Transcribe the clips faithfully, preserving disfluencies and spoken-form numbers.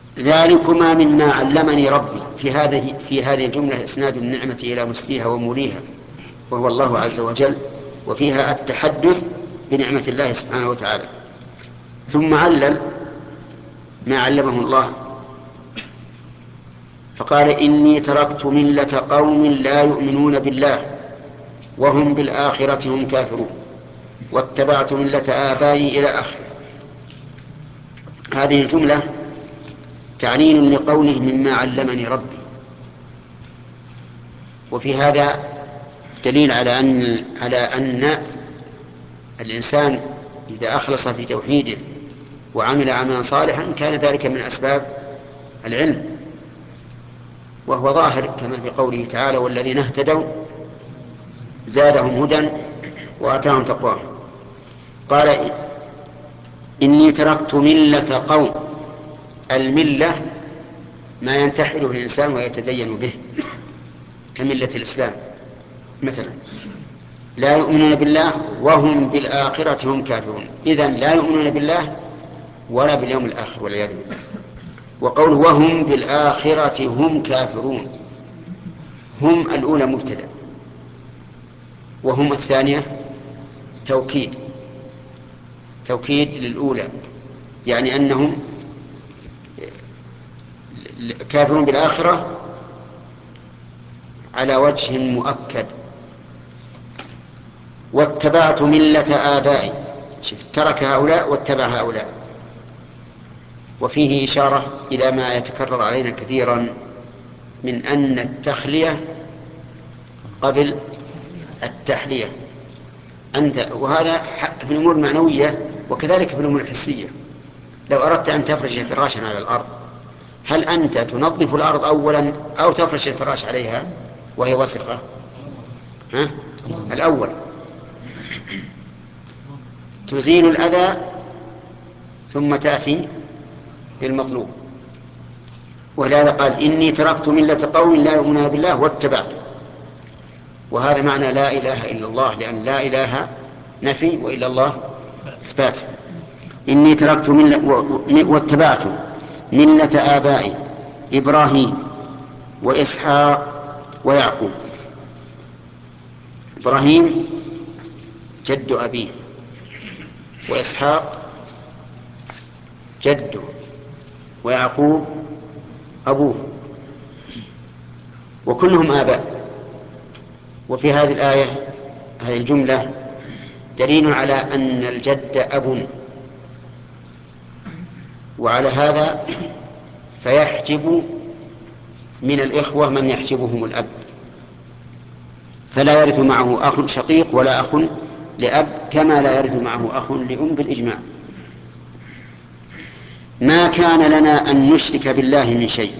ذلكما مما علمني ربي. في هذه في هذه الجملة إسناد النعمة إلى مسديها وموليها وهو الله عز وجل، وفيها التحدث بنعمة الله سبحانه وتعالى. ثم علل ما علمه الله فقال إني تركت ملة قوم لا يؤمنون بالله وهم بالآخرة هم كافرون واتبعت ملة آبائي إلى آخره. هذه الجملة تعليل لقوله مما علمني ربي، وفي هذا دليل على أن على أن الإنسان إذا أخلص في توحيده وعمل عملا صالحا كان ذلك من أسباب العلم، وهو ظاهر كما في قوله تعالى والذين اهتدوا زادهم هدى وآتاهم تقواهم. قال إني تركت ملة قوم. الملة ما ينتحله الإنسان ويتدين به كملة الإسلام مثلا، لا يؤمنون بالله وهم بالآخرة هم كافرون، إذن لا يؤمنون بالله ولا باليوم الآخر والعياذ بالله. وقوله وهم بالآخرة هم كافرون، هم الأولى مبتدأ وهم الثانية توكيد توكيد للأولى، يعني أنهم كافرون بالآخرة على وجه مؤكد. واتبعت ملة آبائي، شف ترك هؤلاء واتبع هؤلاء. وفيه إشارة إلى ما يتكرر علينا كثيرا من أن التخلية قبل التحلية. أنت وهذا في الأمور المعنوية وكذلك في الأمور الحسية. لو أردت أن تفرش فراشا على الأرض هل أنت تنظف الأرض أولا أو تفرش الفراش عليها وهي وسخة؟ ها؟ الأول تزيل الأذى ثم تأتي بالمطلوب. ولهذا قال إني تركت ملة قوم لا يؤمنون بالله واتبعته، وهذا معنى لا إله إلا الله، لأن لا إله نفي وإلا الله إثبات. إني تركت ملة واتبعت ملة آبائي إبراهيم وإسحاق ويعقوب. إبراهيم جد أبيه، وإسحاق جده، ويعقوب أبوه، وكلهم آباء. وفي هذه الآية هذه الجملة دليل على أن الجد أب، وعلى هذا فيحجب من الإخوة من يحجبهم الأب، فلا يرث معه أخ شقيق ولا أخ لأب كما لا يرث معه أخ لأم بالإجماع. ما كان لنا أن نشرك بالله من شيء.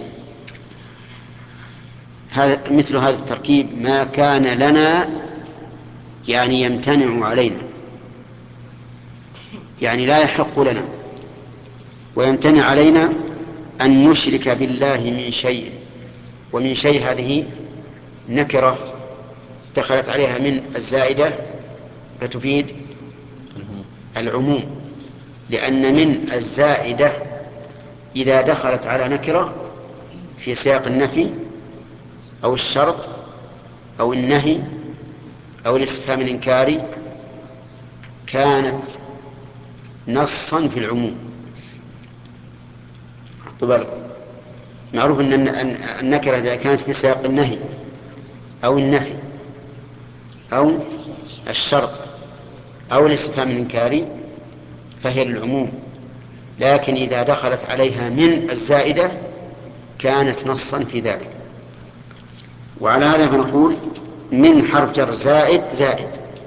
هذا مثل هذا التركيب ما كان لنا يعني يمتنع علينا، يعني لا يحق لنا ويمتنع علينا أن نشرك بالله من شيء. ومن شيء هذه نكرة دخلت عليها من الزائدة فتفيد العموم، لأن من الزائدة إذا دخلت على نكرة في سياق النفي أو الشرط أو النهي أو الاستفهام الإنكاري كانت نصا في العموم. طبعا معروف أن النكرة إذا كانت في سياق النهي أو النفي أو الشرط أو الاستفهام الإنكاري فهي للعموم، لكن إذا دخلت عليها من الزائدة كانت نصا في ذلك. وعلى هذا فنقول من حرف جر زائد زائد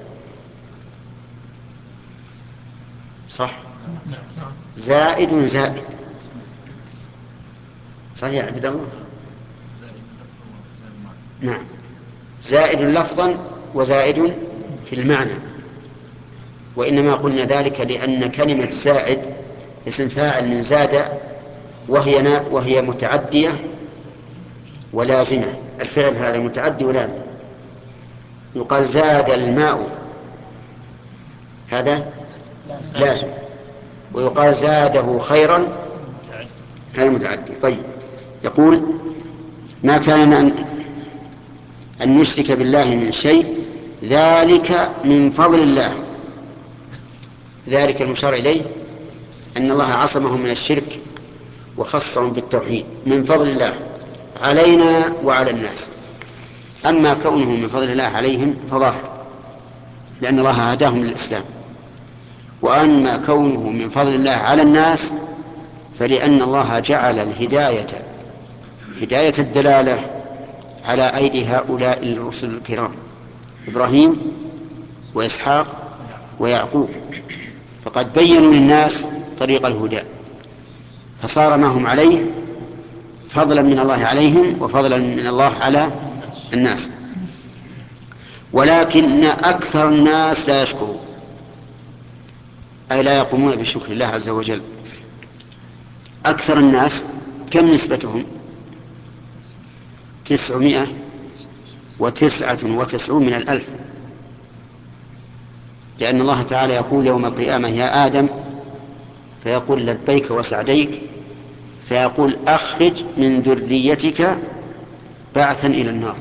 صح، زائد زائد صحيح يا عبد الله؟ نعم، زائد لفظا وزائد في المعنى. وإنما قلنا ذلك لأن كلمة زائد اسم فاعل من زاد، وهي وهي متعدية ولازمة. الفعل هذا متعدي ولازم. يقال زاد الماء، هذا لازم. ويقال زاده خيرا، هذا متعدي. طيب، يقول ما كان أن أن نشرك بالله من شيء، ذلك من فضل الله. ذلك المشار إليه أن الله عصمهم من الشرك وخصهم بالتوحيد، من فضل الله علينا وعلى الناس. أما كونه من فضل الله عليهم فظاهر، لأن الله هداهم للإسلام. وأما كونه من فضل الله على الناس فلأن الله جعل الهداية هداية الدلالة على أيدي هؤلاء الرسل الكرام، إبراهيم وإسحاق ويعقوب، فقد بينوا للناس طريق الهدى، فصار ما هم عليه فضلا من الله عليهم وفضلا من الله على الناس. ولكن أكثر الناس لا يشكرون، أي لا يقومون بشكر الله عز وجل. أكثر الناس كم نسبتهم؟ تسعمائة وتسعة وتسعون من الألف، لأن الله تعالى يقول يوم القيامة يا آدم، فيقول لبيك وسعديك، فيقول أخرج من ذريتك بعثا إلى النار،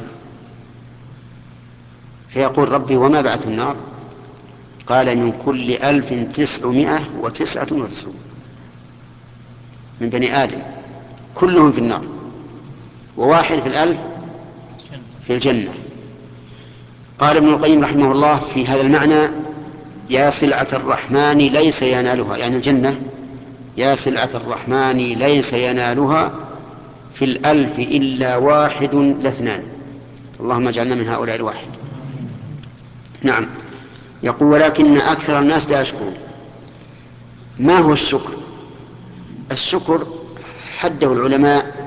فيقول ربي وما بعث النار؟ قال من كل ألف تسعمائة وتسعة وتسعون من بني آدم كلهم في النار، وواحد في الألف في الجنة. قال ابن القيم رحمه الله في هذا المعنى يا سلعة الرحمن ليس ينالها، يعني الجنة، يا سلعة الرحمن ليس ينالها في الألف إلا واحد لاثنان، اللهم اجعلنا من هؤلاء الواحد. نعم. يقول ولكن أكثر الناس لا يشكرون. ما هو الشكر؟ الشكر حده العلماء